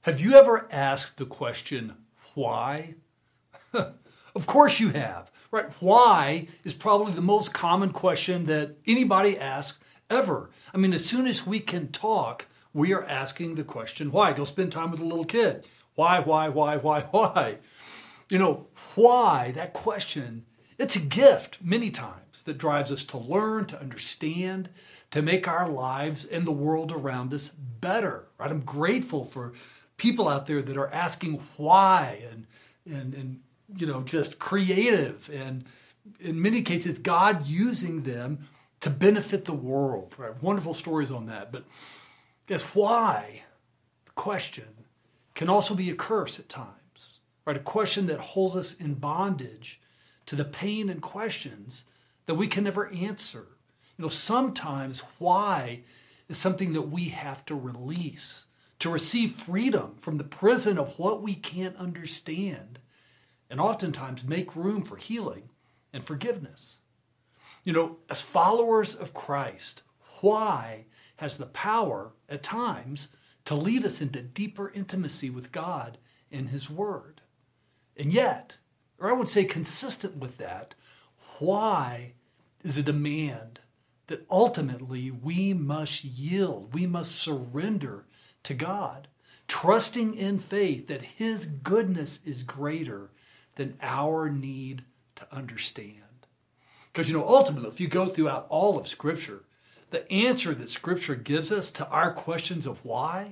Have you ever asked the question, why? Of course you have, right? Why is probably the most common question that anybody asks ever. I mean, as soon as we can talk, we are asking the question, why? Go spend time with a little kid. Why? You know, why, that question, it's a gift many times that drives us to learn, to understand, to make our lives and the world around us better, right? I'm grateful for people out there that are asking why and you know, just creative, and in many cases, God using them to benefit the world, right? Wonderful stories on that. But guess why? The question can also be a curse at times, right? A question that holds us in bondage to the pain and questions that we can never answer. You know, sometimes why is something that we have to release to receive freedom from the prison of what we can't understand, and oftentimes make room for healing and forgiveness. You know, as followers of Christ, why has the power at times to lead us into deeper intimacy with God and His Word. And yet, or I would say consistent with that, why is a demand that ultimately we must yield, we must surrender to God, trusting in faith that His goodness is greater than our need to understand. Because, you know, ultimately, if you go throughout all of Scripture, the answer that Scripture gives us to our questions of why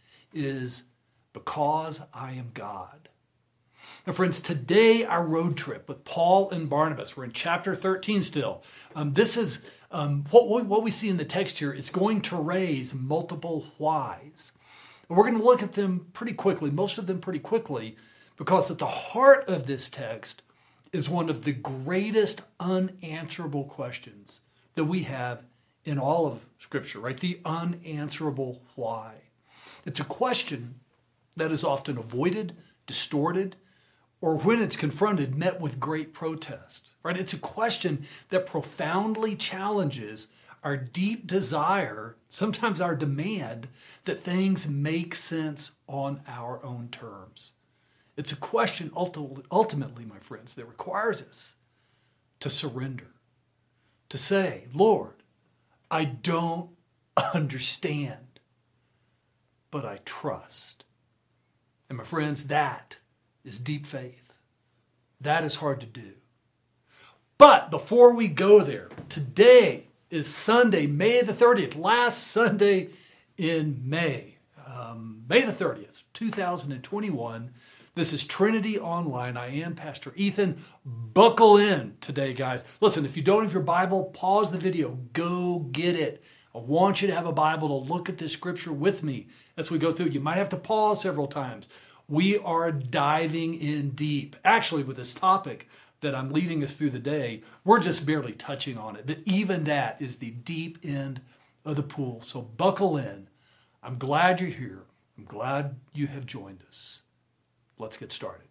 is because I am God. Now, friends, today our road trip with Paul and Barnabas, we're in chapter 13 still. This is what we see in the text here is going to raise multiple whys. And we're going to look at them pretty quickly, most of them pretty quickly, because at the heart of this text is one of the greatest unanswerable questions that we have in all of Scripture, right? The unanswerable why. It's a question that is often avoided, distorted, or when it's confronted, met with great protest, right? It's a question that profoundly challenges our deep desire, sometimes our demand, that things make sense on our own terms. It's a question ultimately, my friends, that requires us to surrender, to say, Lord, I don't understand, but I trust. And my friends, that is deep faith. That is hard to do. But before we go there, today is Sunday, May the 30th, last Sunday in May. May the 30th, 2021. This is Trinity Online. I am Pastor Ethan. Buckle in today, guys. Listen, if you don't have your Bible, pause the video. Go get it. I want you to have a Bible to look at this scripture with me as we go through. You might have to pause several times. We are diving in deep. Actually, with this topic that I'm leading us through the day, we're just barely touching on it. But even that is the deep end of the pool. So buckle in. I'm glad you're here. I'm glad you have joined us. Let's get started.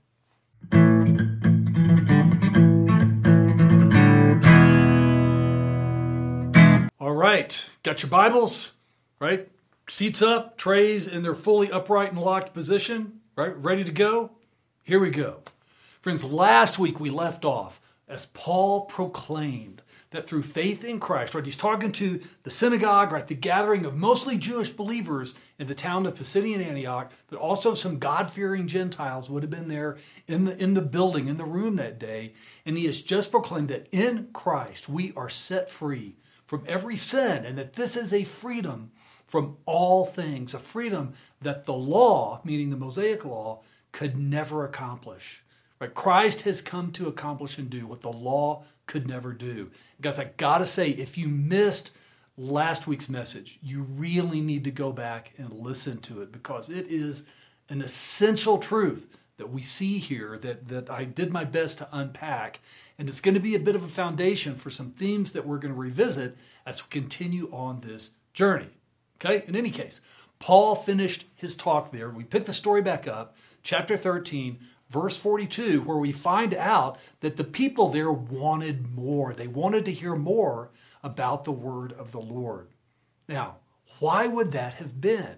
All right, got your Bibles, right? Seats up, trays in their fully upright and locked position, right? Ready to go? Here we go. Friends, last week we left off as Paul proclaimed that through faith in Christ, right? He's talking to the synagogue, right? The gathering of mostly Jewish believers in the town of Pisidian Antioch, but also some God-fearing Gentiles would have been there in the building, in the room that day. And he has just proclaimed that in Christ we are set free from every sin, and that this is a freedom from all things, a freedom that the law, meaning the Mosaic law, could never accomplish. Right? Christ has come to accomplish and do what the law could never do. Guys, I gotta say, if you missed last week's message, you really need to go back and listen to it, because it is an essential truth that we see here that I did my best to unpack. And it's going to be a bit of a foundation for some themes that we're going to revisit as we continue on this journey. Okay? In any case, Paul finished his talk there. We pick the story back up, chapter 13, verse 42, where we find out that the people there wanted more. They wanted to hear more about the word of the Lord. Now, why would that have been?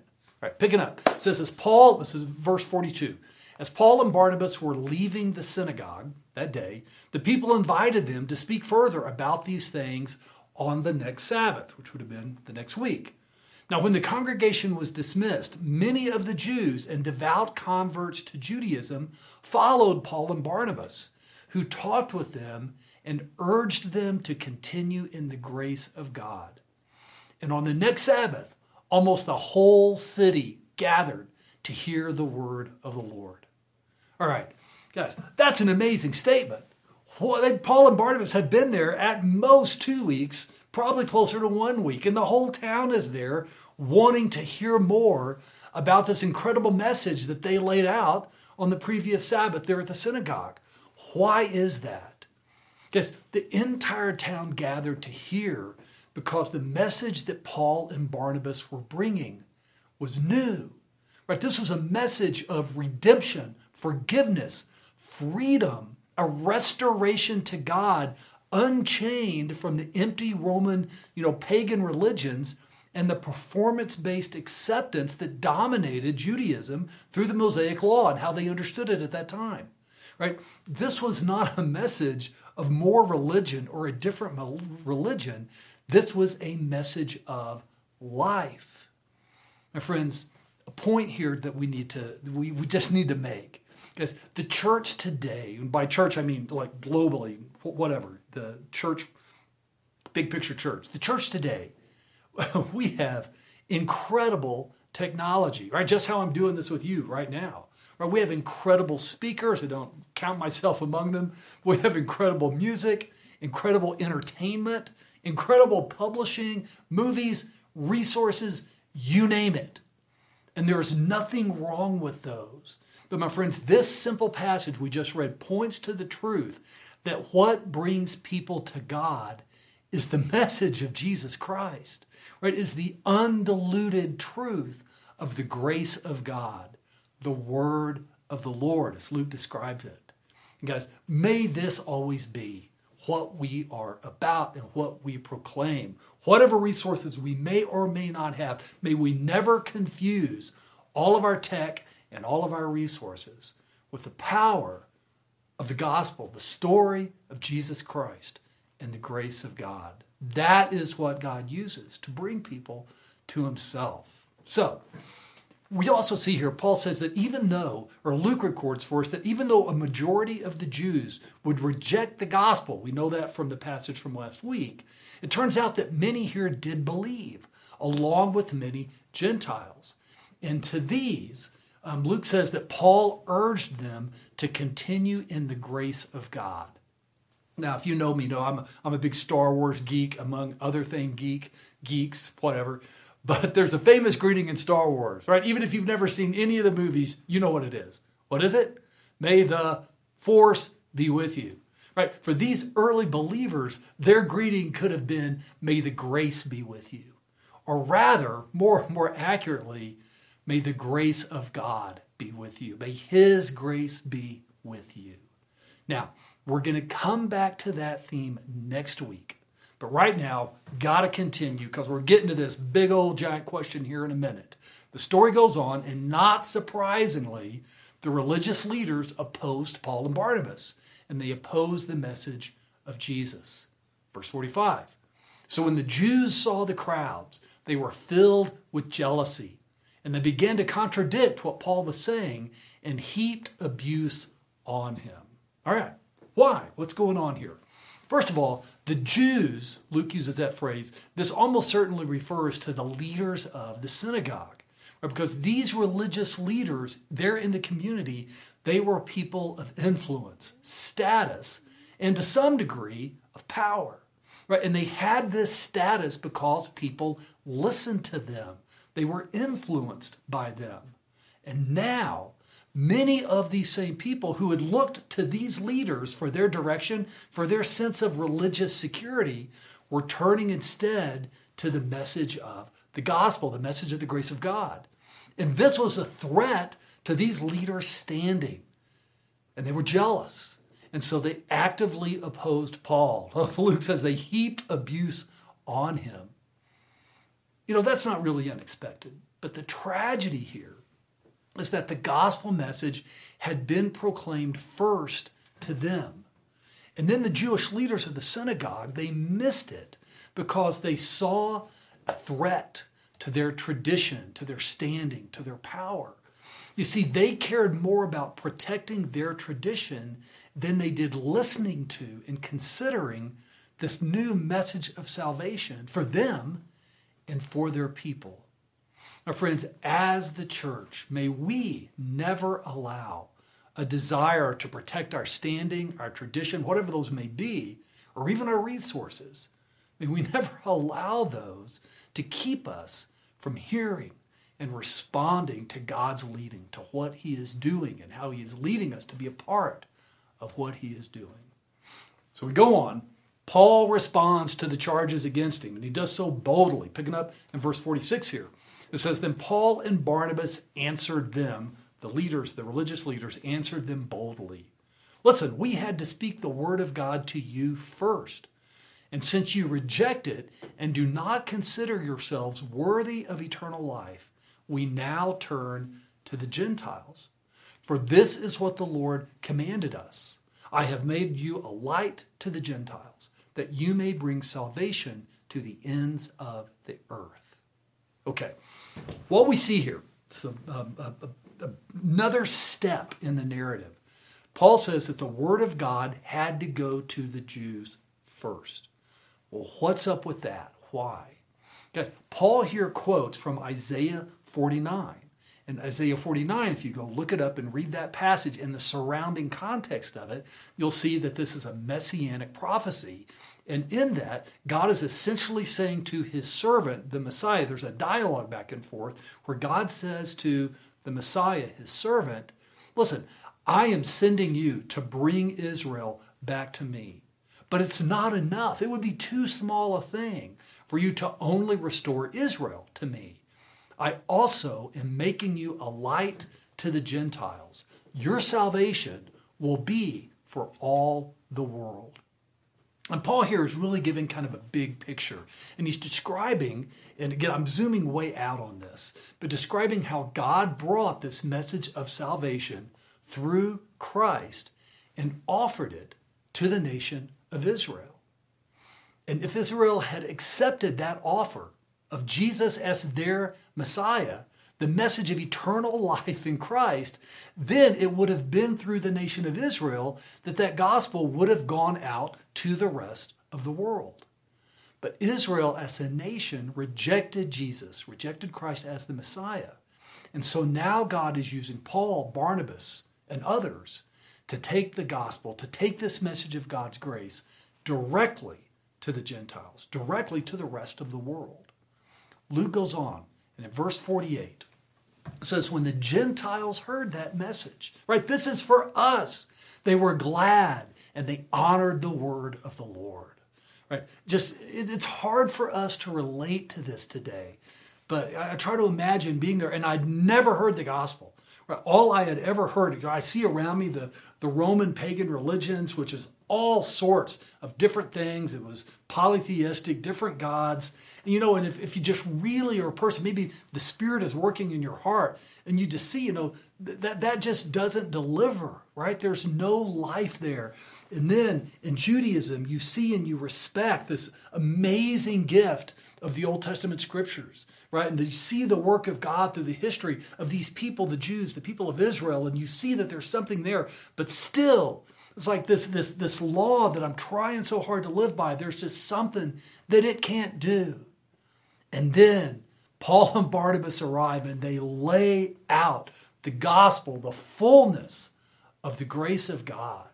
All right, picking up. It says, this is verse 42. As Paul and Barnabas were leaving the synagogue that day, the people invited them to speak further about these things on the next Sabbath, which would have been the next week. Now, when the congregation was dismissed, many of the Jews and devout converts to Judaism followed Paul and Barnabas, who talked with them and urged them to continue in the grace of God. And on the next Sabbath, almost the whole city gathered to hear the word of the Lord. All right, guys, that's an amazing statement. Paul and Barnabas had been there at most 2 weeks, probably closer to 1 week, and the whole town is there wanting to hear more about this incredible message that they laid out on the previous Sabbath there at the synagogue. Why is that? Because the entire town gathered to hear because the message that Paul and Barnabas were bringing was new. Right? This was a message of redemption, forgiveness, freedom, a restoration to God, unchained from the empty Roman, pagan religions and the performance-based acceptance that dominated Judaism through the Mosaic Law and how they understood it at that time. Right? This was not a message of more religion or a different religion. This was a message of life. My friends, a point here that we just need to make. Because the church today, and by church I mean like globally, whatever, the church, big picture church, the church today, we have incredible technology, right? Just how I'm doing this with you right now. Right? We have incredible speakers. I don't count myself among them. We have incredible music, incredible entertainment, incredible publishing, movies, resources, you name it. And there's nothing wrong with those. But my friends, this simple passage we just read points to the truth that what brings people to God is the message of Jesus Christ, right? Is the undiluted truth of the grace of God, the word of the Lord, as Luke describes it. And guys, may this always be what we are about and what we proclaim. Whatever resources we may or may not have, may we never confuse all of our tech and all of our resources with the power of the gospel, the story of Jesus Christ and the grace of God. That is what God uses to bring people to himself. So, we also see here, Paul says that Luke records for us that even though a majority of the Jews would reject the gospel, we know that from the passage from last week, it turns out that many here did believe, along with many Gentiles. And to these, Luke says that Paul urged them to continue in the grace of God. Now, if you know me, I'm a big Star Wars geek, among other things, geeks, whatever. But there's a famous greeting in Star Wars, right? Even if you've never seen any of the movies, you know what it is. What is it? May the Force be with you, right? For these early believers, their greeting could have been, may the grace be with you. Or rather, more accurately, may the grace of God be with you. May his grace be with you. Now, we're going to come back to that theme next week. But right now, got to continue because we're getting to this big old giant question here in a minute. The story goes on, and not surprisingly, the religious leaders opposed Paul and Barnabas, and they opposed the message of Jesus. Verse 45. So when the Jews saw the crowds, they were filled with jealousy, and they began to contradict what Paul was saying and heaped abuse on him. All right, why? What's going on here? First of all, the Jews, Luke uses that phrase, this almost certainly refers to the leaders of the synagogue. Right? Because these religious leaders, they're in the community, they were people of influence, status, and to some degree of power. Right? And they had this status because people listened to them. They were influenced by them. And now, many of these same people who had looked to these leaders for their direction, for their sense of religious security, were turning instead to the message of the gospel, the message of the grace of God. And this was a threat to these leaders standing. And they were jealous. And so they actively opposed Paul. Luke says they heaped abuse on him. That's not really unexpected. But the tragedy here is that the gospel message had been proclaimed first to them. And then the Jewish leaders of the synagogue, they missed it because they saw a threat to their tradition, to their standing, to their power. You see, they cared more about protecting their tradition than they did listening to and considering this new message of salvation for them and for their people. Now, friends, as the church, may we never allow a desire to protect our standing, our tradition, whatever those may be, or even our resources. May we never allow those to keep us from hearing and responding to God's leading, to what he is doing and how he is leading us to be a part of what he is doing. So we go on. Paul responds to the charges against him, and he does so boldly. Picking up in verse 46 here. It says, "Then Paul and Barnabas answered them," the leaders, the religious leaders, answered them boldly. "Listen, we had to speak the word of God to you first. And since you reject it and do not consider yourselves worthy of eternal life, we now turn to the Gentiles. For this is what the Lord commanded us. I have made you a light to the Gentiles, that you may bring salvation to the ends of the earth." Okay, what we see here, another step in the narrative. Paul says that the word of God had to go to the Jews first. Well, what's up with that? Why? Guys, Paul here quotes from Isaiah 49. And Isaiah 49, if you go look it up and read that passage in the surrounding context of it, you'll see that this is a messianic prophecy. And in that, God is essentially saying to his servant, the Messiah, there's a dialogue back and forth where God says to the Messiah, his servant, "Listen, I am sending you to bring Israel back to me. But it's not enough. It would be too small a thing for you to only restore Israel to me. I also am making you a light to the Gentiles. Your salvation will be for all the world." And Paul here is really giving kind of a big picture. And he's describing, and again, I'm zooming way out on this, but describing how God brought this message of salvation through Christ and offered it to the nation of Israel. And if Israel had accepted that offer of Jesus as their Messiah, the message of eternal life in Christ, then it would have been through the nation of Israel that gospel would have gone out to the rest of the world. But Israel as a nation rejected Jesus, rejected Christ as the Messiah. And so now God is using Paul, Barnabas, and others to take the gospel, to take this message of God's grace directly to the Gentiles, directly to the rest of the world. Luke goes on, and in verse 48, it says, "When the Gentiles heard that message," right, this is for us, "they were glad and they honored the word of the Lord." Right? It's hard for us to relate to this today, but I try to imagine being there, and I'd never heard the gospel. Right? All I had ever heard, I see around me the Roman pagan religions, which is all sorts of different things. It was polytheistic, different gods. And if you just really are a person, maybe the Spirit is working in your heart, and you just see, that just doesn't deliver, right? There's no life there. And then in Judaism, you see and you respect this amazing gift of the Old Testament scriptures, right? And you see the work of God through the history of these people, the Jews, the people of Israel, and you see that there's something there. But still, it's like this law that I'm trying so hard to live by, there's just something that it can't do. And then Paul and Barnabas arrive and they lay out the gospel, the fullness of the grace of God.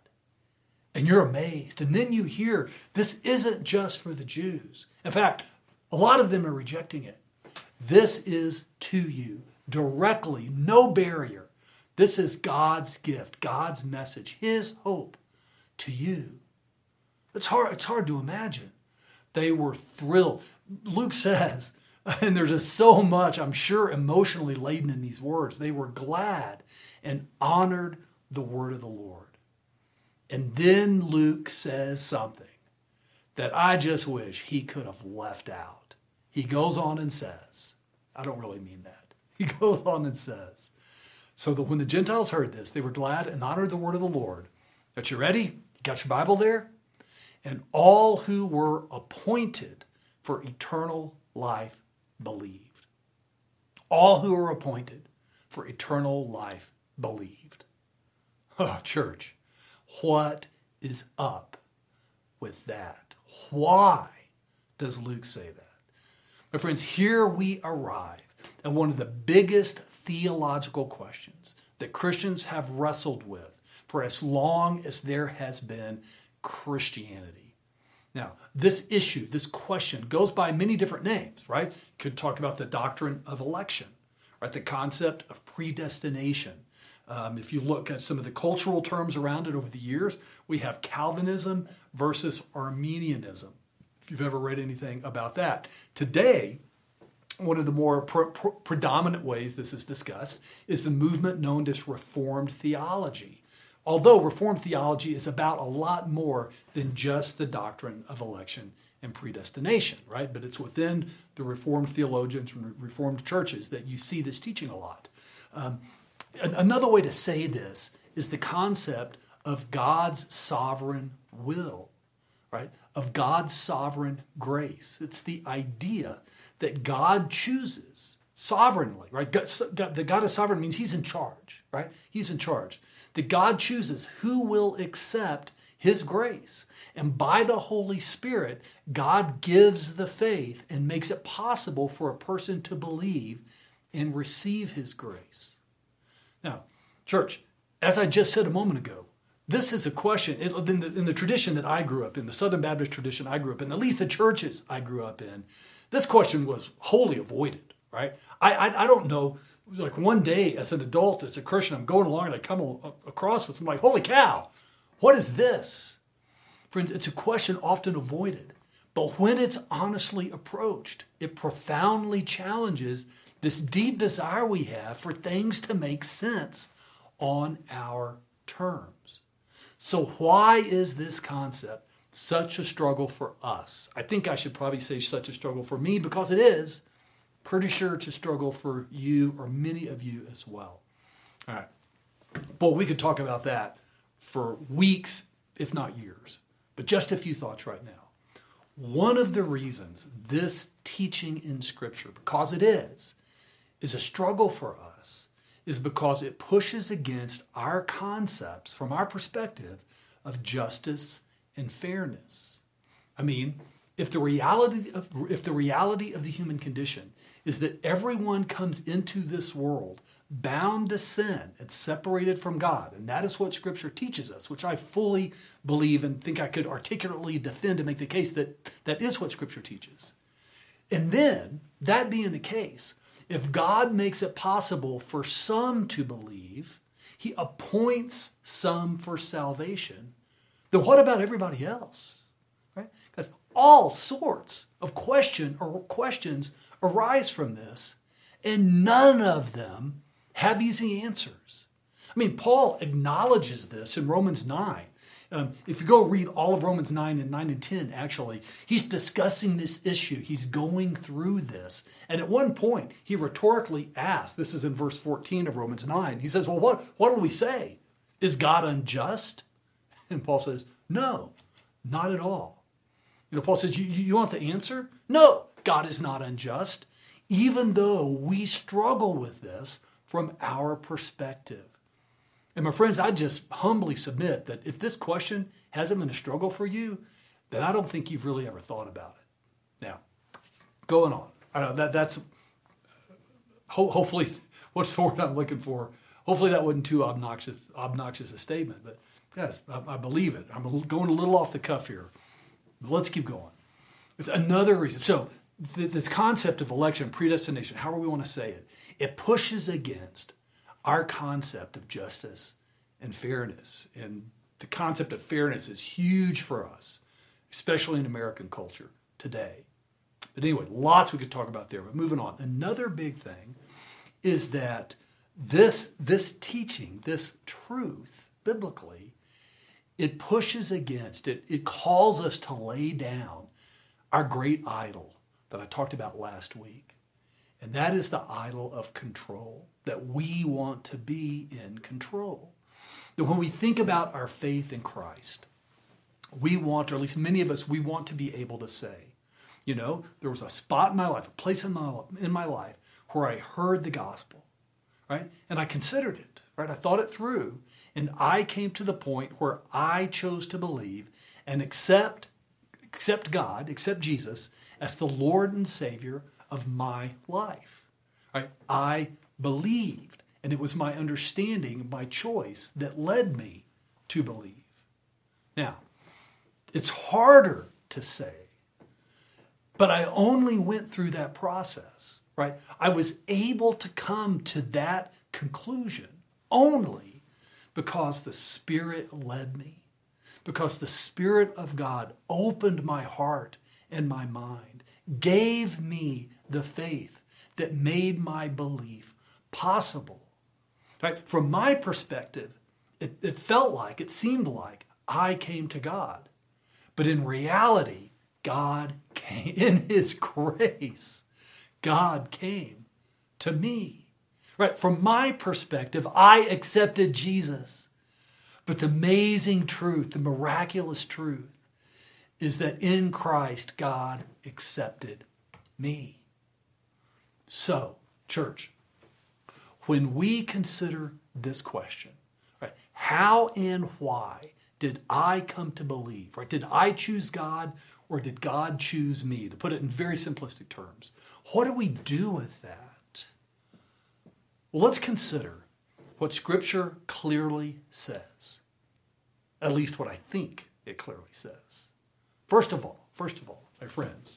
And you're amazed. And then you hear this isn't just for the Jews. In fact, a lot of them are rejecting it. This is to you directly, no barrier. This is God's gift, God's message, his hope to you. It's hard to imagine. They were thrilled. Luke says, and there's just so much, I'm sure, emotionally laden in these words. They were glad and honored the word of the Lord. And then Luke says something that I just wish he could have left out. He goes on and says, I don't really mean that. He goes on and says, so that when the Gentiles heard this, they were glad and honored the word of the Lord. But you ready? You got your Bible there? And all who were appointed for eternal life believed. All who were appointed for eternal life believed. Oh, church, what is up with that? Why does Luke say that? My friends, here we arrive at one of the biggest theological questions that Christians have wrestled with for as long as there has been Christianity. Now, this issue, this question goes by many different names, right? Could talk about the doctrine of election, right? The concept of predestination. If you look at some of the cultural terms around it over the years, we have Calvinism versus Arminianism, if you've ever read anything about that. Today, one of the more predominant ways this is discussed is the movement known as Reformed theology. Although Reformed theology is about a lot more than just the doctrine of election and predestination, right? But it's within the Reformed theologians and Reformed churches that you see this teaching a lot. Another way to say this is the concept of God's sovereign will, right? Of God's sovereign grace. It's the idea that God chooses sovereignly, right? The God is sovereign means he's in charge, right? He's in charge. That God chooses who will accept his grace. And by the Holy Spirit, God gives the faith and makes it possible for a person to believe and receive his grace. Now, church, as I just said a moment ago, this is a question in the tradition that I grew up in, the Southern Baptist tradition I grew up in, at least the churches I grew up in, this question was wholly avoided, right? I don't know, like one day as an adult, as a Christian, I'm going along and I come across this, I'm like, holy cow, what is this? Friends, it's a question often avoided, but when it's honestly approached, it profoundly challenges this deep desire we have for things to make sense on our terms. So why is this concept such a struggle for us? I think I should probably say such a struggle for me because it is. Pretty sure it's a struggle for you or many of you as well. All right. Boy, we could talk about that for weeks, if not years. But just a few thoughts right now. One of the reasons this teaching in Scripture, because it is a struggle for us, is because it pushes against our concepts, from our perspective, of justice and fairness. I mean, if the reality of the human condition is that everyone comes into this world bound to sin and separated from God, and that is what Scripture teaches us, which I fully believe and think I could articulately defend and make the case that that is what Scripture teaches. And then, that being the case, if God makes it possible for some to believe, he appoints some for salvation, then what about everybody else? Right? Because all sorts of questions arise from this, and none of them have easy answers. I mean, Paul acknowledges this in Romans 9. If you go read all of Romans 9 and 10, actually, he's discussing this issue. He's going through this. And at one point, he rhetorically asks, this is in verse 14 of Romans 9, he says, well, what do we say? Is God unjust? And Paul says, no, not at all. Paul says, you want the answer? No, God is not unjust, even though we struggle with this from our perspective. And my friends, I just humbly submit that if this question hasn't been a struggle for you, then I don't think you've really ever thought about it. Now, going on. I know that's hopefully, what's the word I'm looking for? Hopefully that wasn't too obnoxious a statement, but yes, I believe it. I'm going a little off the cuff here. But let's keep going. It's another reason. So this concept of election, predestination, however we want to say it, it pushes against our concept of justice and fairness. And the concept of fairness is huge for us, especially in American culture today. But anyway, lots we could talk about there, but moving on. Another big thing is that this teaching, this truth, biblically, it pushes against, it calls us to lay down our great idol that I talked about last week. And that is the idol of control, that we want to be in control. That when we think about our faith in Christ, we want, or at least many of us, we want to be able to say, there was a spot in my life, a place in my life where I heard the gospel, right? And I considered it, right? I thought it through, and I came to the point where I chose to believe and accept God, accept Jesus as the Lord and Savior of my life, right? I believed, and it was my understanding, my choice that led me to believe. Now, it's harder to say, but I only went through that process, right? I was able to come to that conclusion only because the Spirit led me, because the Spirit of God opened my heart and my mind, gave me the faith that made my belief possible. Right? From my perspective, it seemed like I came to God. But in reality, God came, in His grace, God came to me. Right? From my perspective, I accepted Jesus. But the amazing truth, the miraculous truth, is that in Christ, God accepted me. So, church, when we consider this question, right, how and why did I come to believe? Right? Did I choose God or did God choose me? To put it in very simplistic terms, what do we do with that? Well, let's consider what Scripture clearly says. At least what I think it clearly says. First of all, my friends,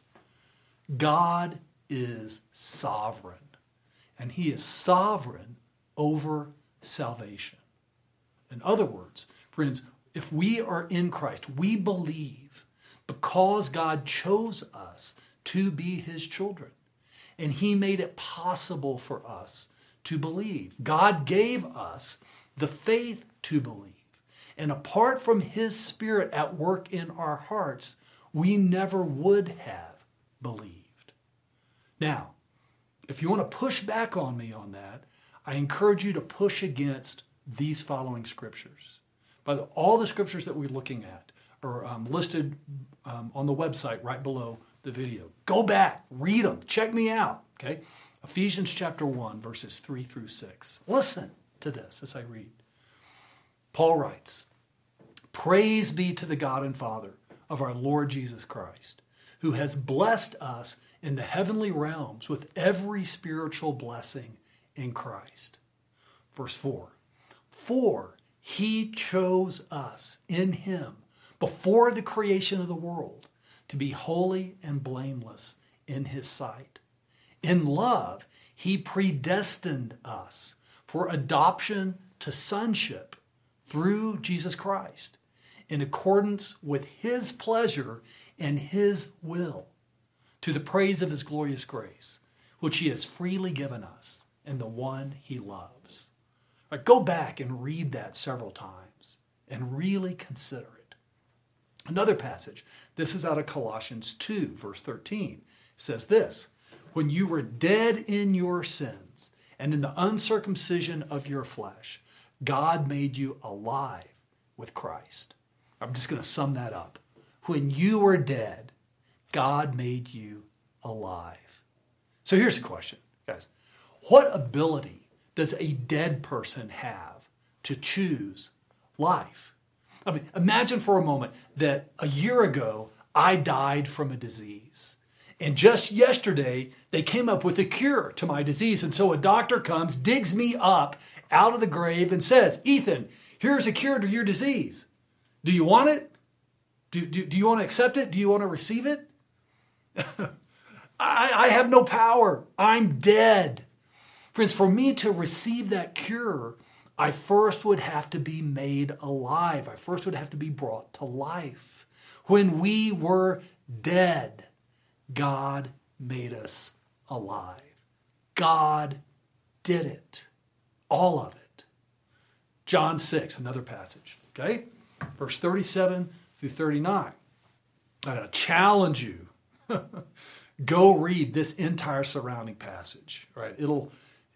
God is sovereign. And He is sovereign over salvation. In other words, friends, if we are in Christ, we believe because God chose us to be His children. And He made it possible for us to believe. God gave us the faith to believe. And apart from His Spirit at work in our hearts, we never would have believed. Now, if you want to push back on me on that, I encourage you to push against these following scriptures. All the scriptures that we're looking at are listed on the website right below the video. Go back, read them, check me out. Okay, Ephesians chapter 1, verses 3 through 6. Listen to this as I read. Paul writes, "Praise be to the God and Father of our Lord Jesus Christ, who has blessed us in the heavenly realms with every spiritual blessing in Christ." Verse 4, "For He chose us in Him before the creation of the world to be holy and blameless in His sight. In love, He predestined us for adoption to sonship through Jesus Christ, in accordance with His pleasure and His will, to the praise of His glorious grace, which He has freely given us in the one He loves." Right, go back and read that several times and really consider it. Another passage, this is out of Colossians 2, verse 13, says this, "When you were dead in your sins and in the uncircumcision of your flesh, God made you alive with Christ." I'm just going to sum that up. When you were dead, God made you alive. So here's the question, guys. What ability does a dead person have to choose life? I mean, imagine for a moment that a year ago, I died from a disease. And just yesterday, they came up with a cure to my disease. And so a doctor comes, digs me up out of the grave and says, "Ethan, here's a cure to your disease. Do you want it? Do you want to accept it? Do you want to receive it?" I have no power. I'm dead. Friends, for me to receive that cure, I first would have to be made alive. I first would have to be brought to life. When we were dead, God made us alive. God did it. All of it. John 6, another passage. Okay? Verse 37 through 39. I'm going to challenge you. Go read this entire surrounding passage, right? It'll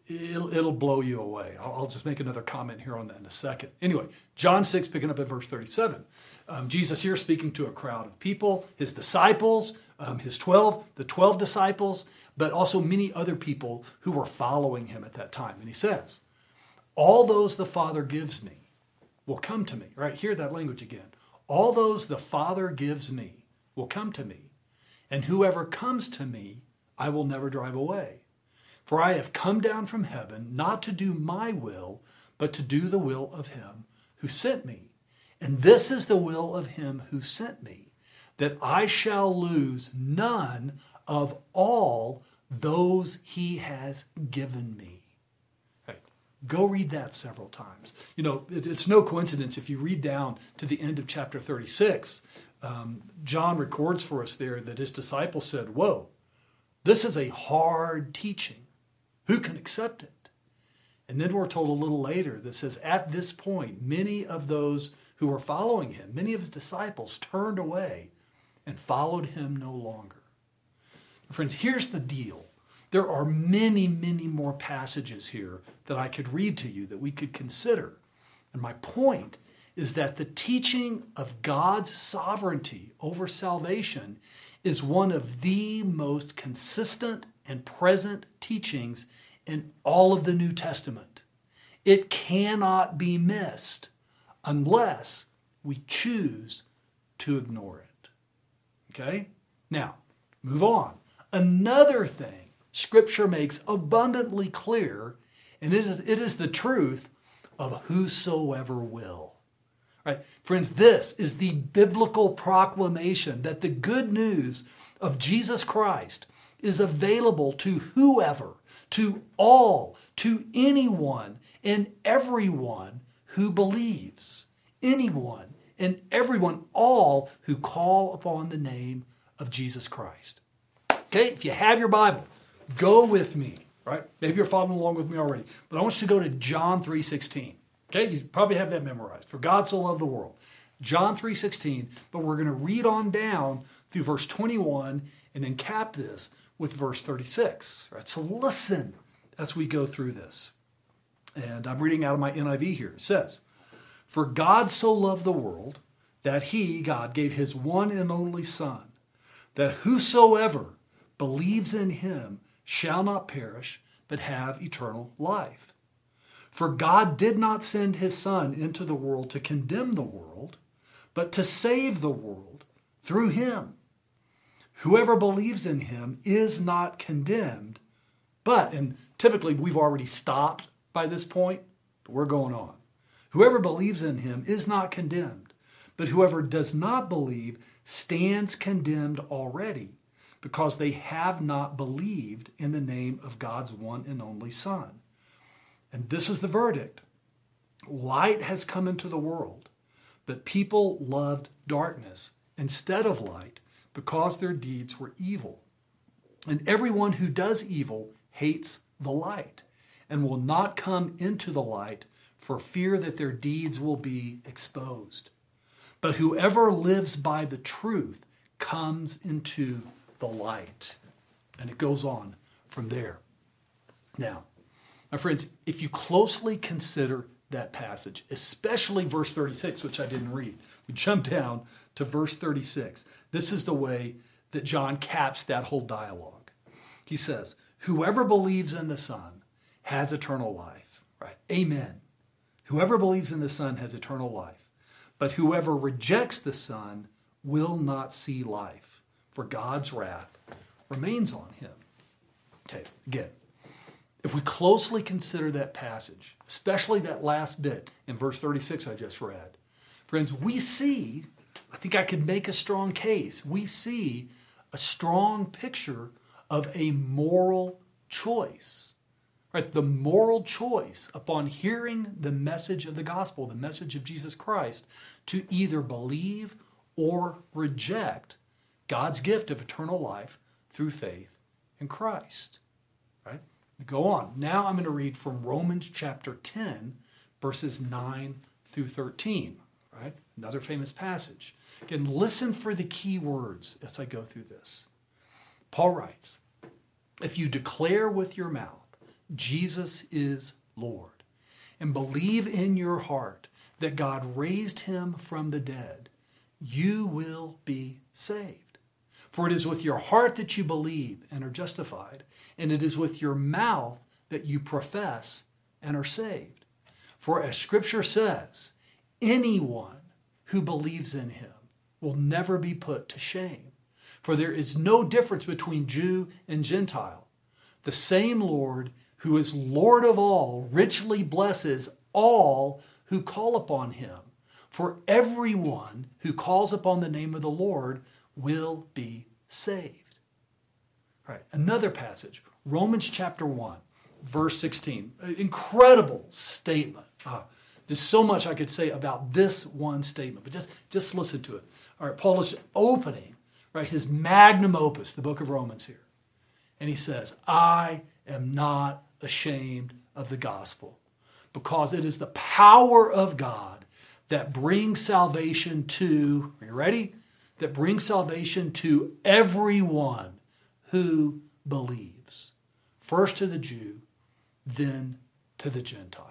blow you away. I'll just make another comment here on that in a second. Anyway, John 6, picking up at verse 37. Jesus here speaking to a crowd of people, his disciples, the 12 disciples, but also many other people who were following him at that time. And he says, all those the Father gives me will come to me. Right, hear that language again. All those the Father gives me will come to me. And whoever comes to me, I will never drive away. For I have come down from heaven not to do my will, but to do the will of him who sent me. And this is the will of him who sent me, that I shall lose none of all those he has given me. Right. Go read that several times. You know, it's no coincidence if you read down to the end of chapter 36, John records for us there that his disciples said, whoa, this is a hard teaching. Who can accept it? And then we're told a little later that says, at this point, many of those who were following him, many of his disciples turned away and followed him no longer. Friends, here's the deal. There are many, many more passages here that I could read to you that we could consider. And my point is that the teaching of God's sovereignty over salvation is one of the most consistent and present teachings in all of the New Testament. It cannot be missed unless we choose to ignore it. Okay? Now, move on. Another thing Scripture makes abundantly clear, and it is the truth of whosoever will. Right? Friends, this is the biblical proclamation that the good news of Jesus Christ is available to whoever, to all, to anyone and everyone who believes. Anyone and everyone, all who call upon the name of Jesus Christ. Okay, if you have your Bible, go with me, right? Maybe you're following along with me already, but I want you to go to John 3:16. Okay, you probably have that memorized. For God so loved the world. John 3:16, but we're going to read on down through verse 21 and then cap this with verse 36. Right? So listen as we go through this. And I'm reading out of my NIV here. It says, for God so loved the world that he, God, gave his one and only Son, that whosoever believes in him shall not perish, but have eternal life. For God did not send his Son into the world to condemn the world, but to save the world through him. Whoever believes in him is not condemned, but, and typically we've already stopped by this point, but we're going on. Whoever believes in him is not condemned, but whoever does not believe stands condemned already, because they have not believed in the name of God's one and only Son. And this is the verdict. Light has come into the world, but people loved darkness instead of light because their deeds were evil. And everyone who does evil hates the light and will not come into the light for fear that their deeds will be exposed. But whoever lives by the truth comes into the light. And it goes on from there. Now, my friends, if you closely consider that passage, especially verse 36, which I didn't read, we jump down to verse 36. This is the way that John caps that whole dialogue. He says, whoever believes in the Son has eternal life. Right? Amen. Whoever believes in the Son has eternal life. But whoever rejects the Son will not see life, for God's wrath remains on him. Okay, again, if we closely consider that passage, especially that last bit in verse 36 I just read, friends, we see, I think I could make a strong case, we see a strong picture of a moral choice. Right? The moral choice upon hearing the message of the gospel, the message of Jesus Christ, to either believe or reject God's gift of eternal life through faith in Christ. Right? Go on. Now I'm going to read from Romans chapter 10, verses 9 through 13. Right? Another famous passage. Again, listen for the key words as I go through this. Paul writes, if you declare with your mouth, Jesus is Lord, and believe in your heart that God raised him from the dead, you will be saved. For it is with your heart that you believe and are justified, and it is with your mouth that you profess and are saved. For as Scripture says, anyone who believes in him will never be put to shame. For there is no difference between Jew and Gentile. The same Lord who is Lord of all richly blesses all who call upon him. For everyone who calls upon the name of the Lord will be saved. All right, another passage, Romans chapter 1, verse 16. Incredible statement. There's so much I could say about this one statement, but just listen to it. All right, Paul is opening, right, his magnum opus, the book of Romans here. And he says, I am not ashamed of the gospel, because it is the power of God that brings salvation to, are you ready? That brings salvation to everyone who believes. First to the Jew, then to the Gentile.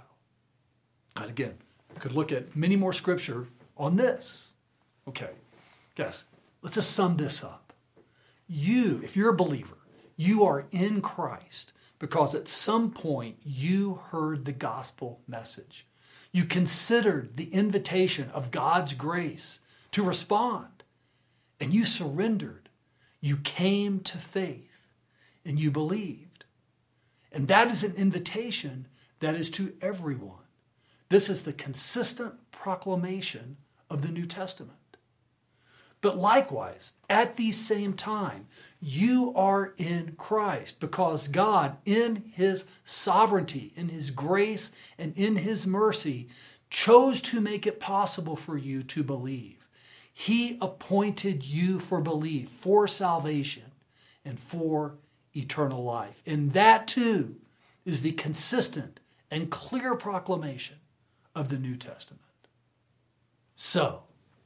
And again, we could look at many more scripture on this. Okay, guys, let's just sum this up. You, if you're a believer, you are in Christ because at some point you heard the gospel message. You considered the invitation of God's grace to respond, and you surrendered. You came to faith, and you believed. And that is an invitation that is to everyone. This is the consistent proclamation of the New Testament. But likewise, at the same time, you are in Christ because God, in his sovereignty, in his grace, and in his mercy, chose to make it possible for you to believe. He appointed you for belief, for salvation, and for eternal life. And that too is the consistent and clear proclamation of the New Testament. So,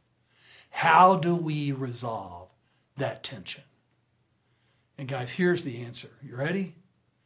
how do we resolve that tension? And guys, here's the answer. You ready?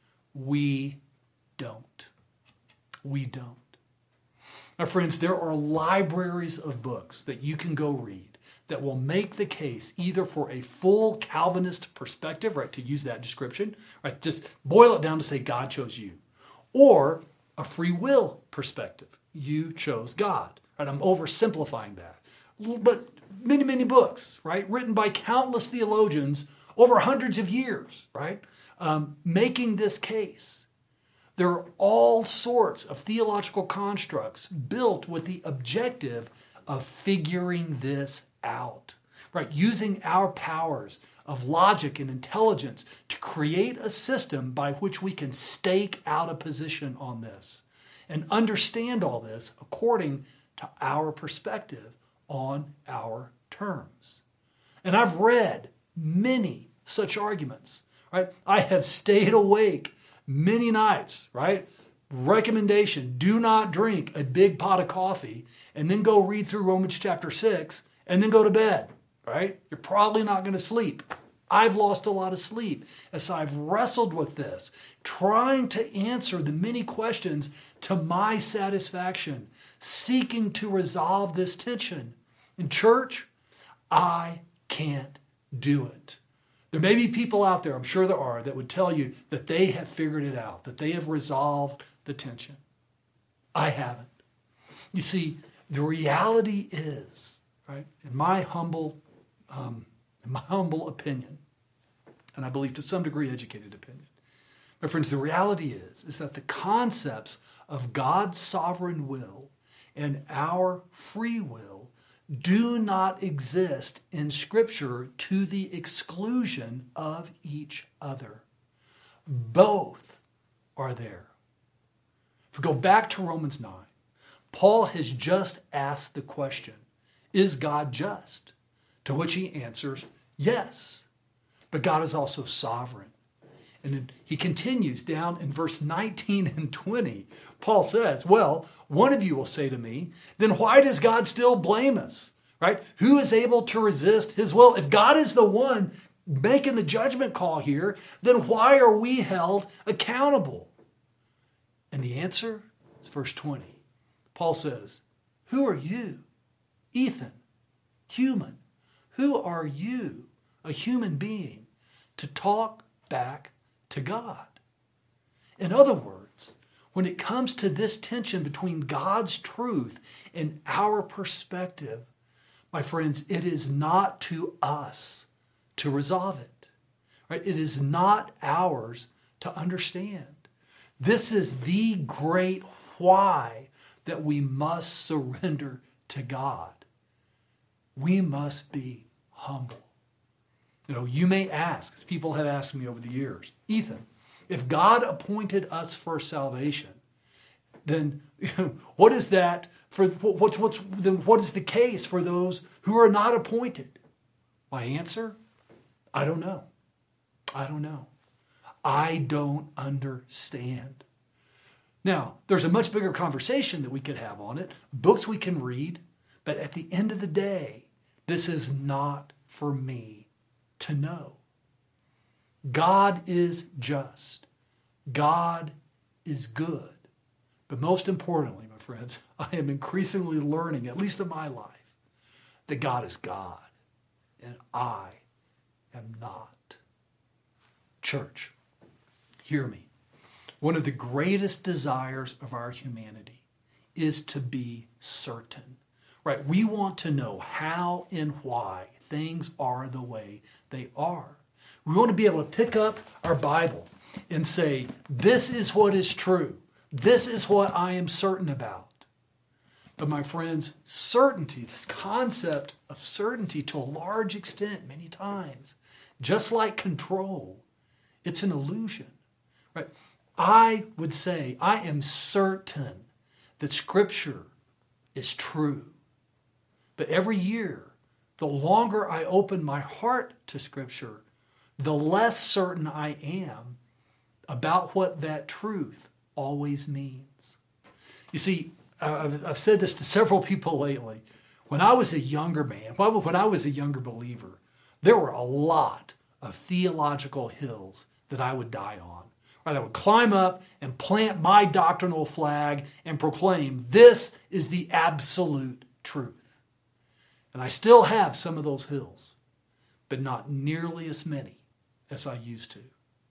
We don't. We don't. Now, friends, there are libraries of books that you can go read that will make the case either for a full Calvinist perspective, right, to use that description, right, just boil it down to say God chose you, or a free will perspective. You chose God. Right? I'm oversimplifying that. But many, many books, right, written by countless theologians over hundreds of years, right, making this case. There are all sorts of theological constructs built with the objective of figuring this out, right, using our powers of logic and intelligence to create a system by which we can stake out a position on this and understand all this according to our perspective on our terms. And I've read many such arguments, right? I have stayed awake many nights, right? Recommendation, do not drink a big pot of coffee and then go read through Romans chapter 6 and then go to bed, right? You're probably not going to sleep. I've lost a lot of sleep as I've wrestled with this, trying to answer the many questions to my satisfaction, seeking to resolve this tension. In church, I can't do it. There may be people out there, I'm sure there are, that would tell you that they have figured it out, that they have resolved the tension. I haven't. You see, the reality is, right, in my humble opinion, and I believe to some degree educated opinion, my friends, the reality is that the concepts of God's sovereign will and our free will do not exist in Scripture to the exclusion of each other. Both are there. If we go back to Romans 9, Paul has just asked the question, is God just? To which he answers, yes. But God is also sovereign. And then he continues down in verse 19 and 20. Paul says, well, one of you will say to me, then why does God still blame us? Right? Who is able to resist his will? If God is the one making the judgment call here, then why are we held accountable? And the answer is verse 20. Paul says, who are you? Ethan, human. Who are you, a human being, to talk back to God? In other words, when it comes to this tension between God's truth and our perspective, my friends, it is not to us to resolve it. Right? It is not ours to understand. This is the great why that we must surrender to God. We must be humble. You may ask, as people have asked me over the years, Ethan, if God appointed us for salvation, then what is that for? What is the case for those who are not appointed? My answer, I don't know. I don't understand. Now, there's a much bigger conversation that we could have on it, books we can read, but at the end of the day, this is not for me to know. God is just. God is good. But most importantly, my friends, I am increasingly learning, at least in my life, that God is God and I am not. Church, hear me. One of the greatest desires of our humanity is to be certain. Right? We want to know how and why things are the way they are. We want to be able to pick up our Bible and say, this is what is true. This is what I am certain about. But my friends, certainty, this concept of certainty to a large extent, many times, just like control, it's an illusion. Right? I would say I am certain that Scripture is true. But every year, the longer I open my heart to Scripture, the less certain I am about what that truth always means. You see, I've said this to several people lately. When I was a younger man, when I was a younger believer, there were a lot of theological hills that I would die on. Right? I would climb up and plant my doctrinal flag and proclaim, this is the absolute truth. And I still have some of those hills, but not nearly as many as I used to.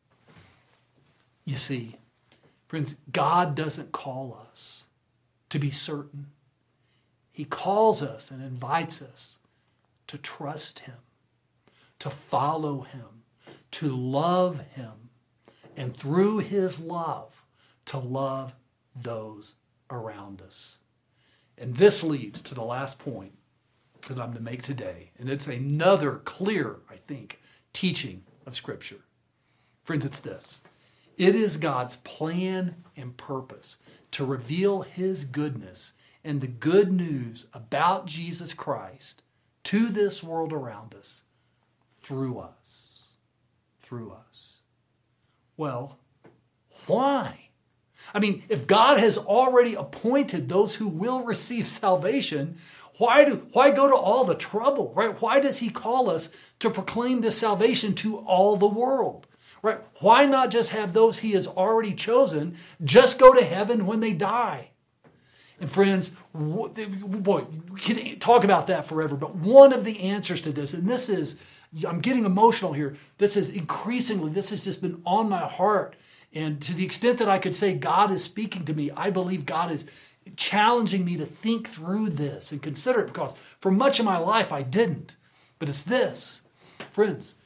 You see, friends, God doesn't call us to be certain. He calls us and invites us to trust Him, to follow Him, to love Him, and through His love, to love those around us. And this leads to the last point that I'm to make today. And it's another clear, I think, teaching of Scripture. Friends, it's this. It is God's plan and purpose to reveal His goodness and the good news about Jesus Christ to this world around us through us. Through us. Well, why? I mean, if God has already appointed those who will receive salvation, why go to all the trouble, right? Why does He call us to proclaim this salvation to all the world, right? Why not just have those He has already chosen just go to heaven when they die? And friends, boy, we can talk about that forever, but one of the answers to this, and this is, I'm getting emotional here, this has just been on my heart. And to the extent that I could say God is speaking to me, I believe God is challenging me to think through this and consider it, because for much of my life I didn't. But it's this. Friends,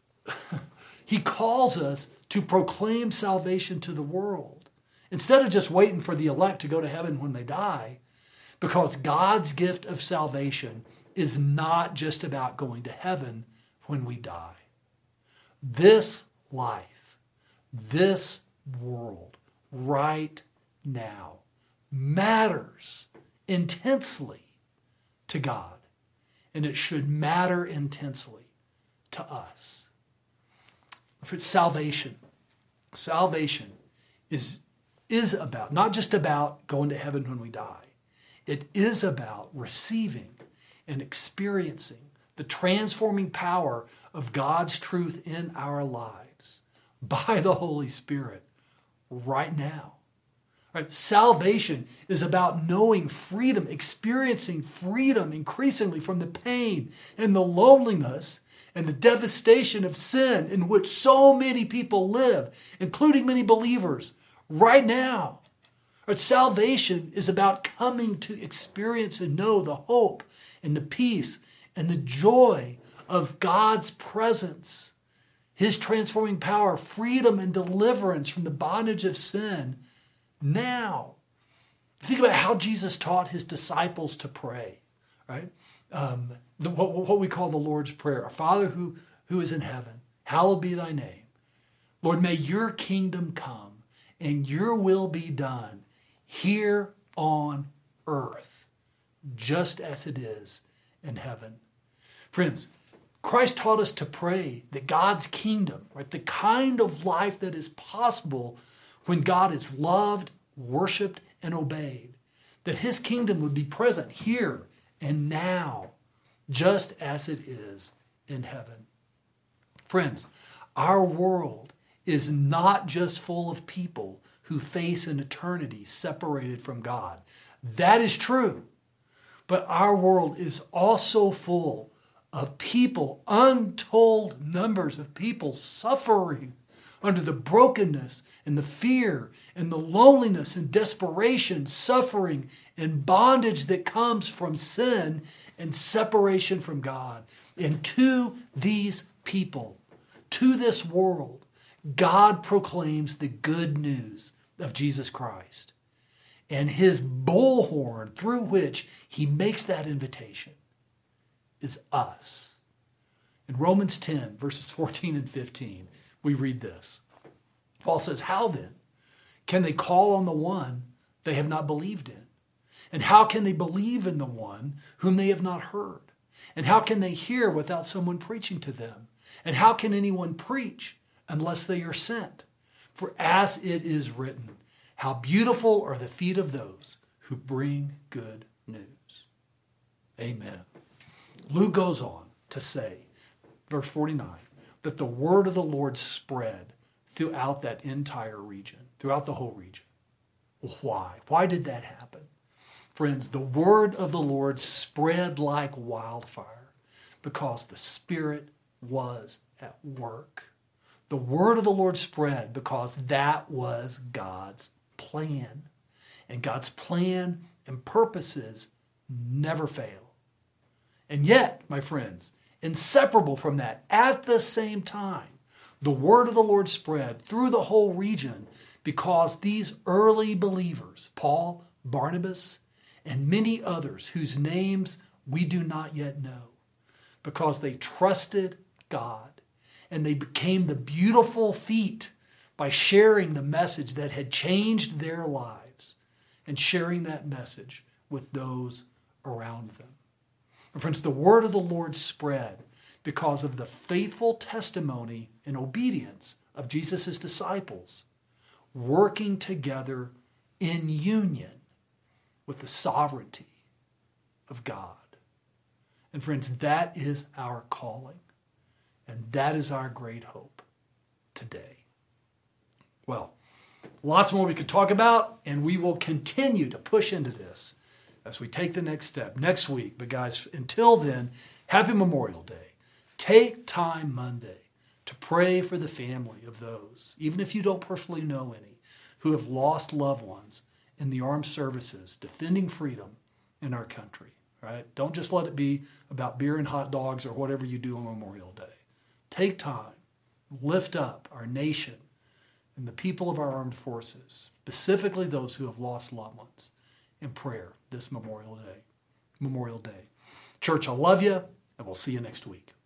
He calls us to proclaim salvation to the world instead of just waiting for the elect to go to heaven when they die, because God's gift of salvation is not just about going to heaven when we die. This life, this world, right now, matters intensely to God, and it should matter intensely to us. For salvation is about, not just about going to heaven when we die. It is about receiving and experiencing the transforming power of God's truth in our lives by the Holy Spirit right now. Right? Salvation is about knowing freedom, experiencing freedom increasingly from the pain and the loneliness and the devastation of sin in which so many people live, including many believers, right now. Right? Salvation is about coming to experience and know the hope and the peace and the joy of God's presence, His transforming power, freedom and deliverance from the bondage of sin now. Think about how Jesus taught His disciples to pray, right? What we call the Lord's Prayer. Our Father who is in heaven, hallowed be thy name. Lord, may your kingdom come and your will be done here on earth, just as it is in heaven. Friends, Christ taught us to pray that God's kingdom, right, the kind of life that is possible when God is loved, worshiped, and obeyed, that His kingdom would be present here and now, just as it is in heaven. Friends, our world is not just full of people who face an eternity separated from God. That is true. But our world is also full of people, untold numbers of people suffering under the brokenness and the fear and the loneliness and desperation, suffering and bondage that comes from sin and separation from God. And to these people, to this world, God proclaims the good news of Jesus Christ. And His bullhorn through which He makes that invitation is us. In Romans 10, verses 14 and 15, we read this. Paul says, how then can they call on the one they have not believed in? And how can they believe in the one whom they have not heard? And how can they hear without someone preaching to them? And how can anyone preach unless they are sent? For as it is written, how beautiful are the feet of those who bring good news. Amen. Luke goes on to say, verse 49, that the word of the Lord spread throughout that entire region, throughout the whole region. Why? Why did that happen? Friends, the word of the Lord spread like wildfire because the Spirit was at work. The word of the Lord spread because that was God's plan. And God's plan and purposes never fail. And yet, my friends, inseparable from that, at the same time, the word of the Lord spread through the whole region because these early believers, Paul, Barnabas, and many others whose names we do not yet know, because they trusted God and they became the beautiful feet by sharing the message that had changed their lives and sharing that message with those around them. And friends, the word of the Lord spread because of the faithful testimony and obedience of Jesus' disciples working together in union with the sovereignty of God. And friends, that is our calling, and that is our great hope today. Well, lots more we could talk about, and we will continue to push into this as we take the next step next week. But guys, until then, happy Memorial Day. Take time Monday to pray for the family of those, even if you don't personally know any, who have lost loved ones in the armed services defending freedom in our country. Right? Don't just let it be about beer and hot dogs or whatever you do on Memorial Day. Take time, lift up our nation and the people of our armed forces, specifically those who have lost loved ones, in prayer this Memorial Day. Church, I love you, and we'll see you next week.